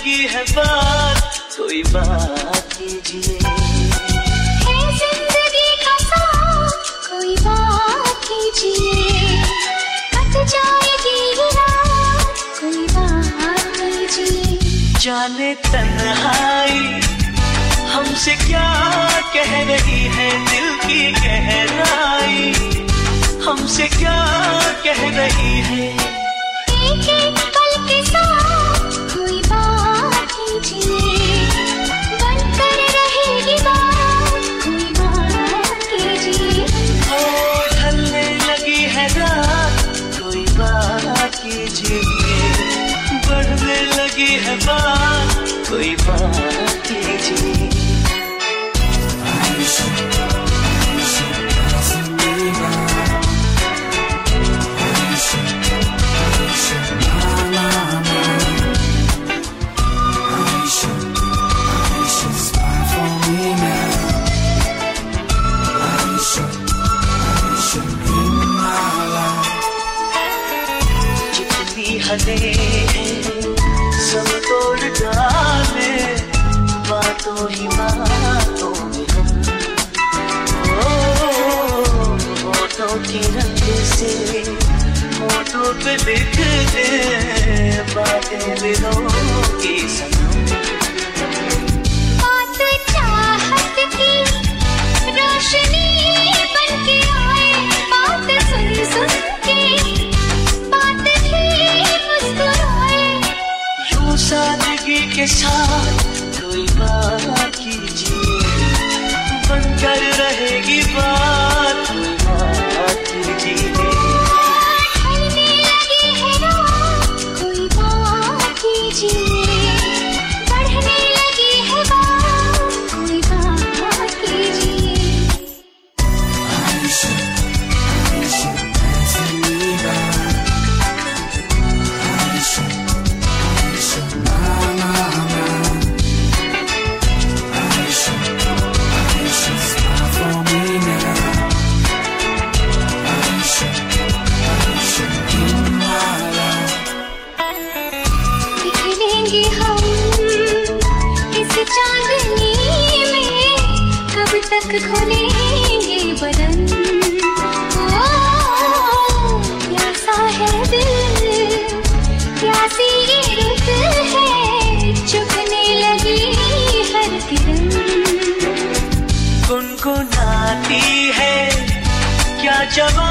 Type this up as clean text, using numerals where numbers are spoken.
लगी है बात, कोई बात कीजिए। है जिंदगी का साथ, कोई बात कीजिए। कट जाएगी रात, कोई बात कीजिए। जाने तन्हाई हमसे क्या कह रही है, दिल की गहराई हमसे क्या कह रही है। एक एक पल के साथ कोई बात कीजिए। बनकर रहेगी बात, कोई बात कीजिए। ओ ढलने लगी है रात, कोई बात कीजिए। बढ़ने लगी है बात, कोई बात कीजिए। सब तोड़ डाले बातों ही बातों में हम, होठों के रंग से होठों पे लिख दे बातें दिलों की सनम। बात चाहत की रोशनी बन के आए, बात सुन सुन के बात भी मुस्कुराए। यूं सादगी के साथ कोई बात कीजिए। बनकर रहेगी बात, कोई बात कीजिए। ढलने लगी है रात, कोई बात कीजिए। बढ़ने लगी है बात, कोई बात कीजिए। दिखेंगे हम इस चांदनी में, कब तक खुलेंगे बदन। ओ प्यासा है दिल, प्यासी ये रुत है, चुभने लगी हर किरण। गुनगुनाती है क्या जवाब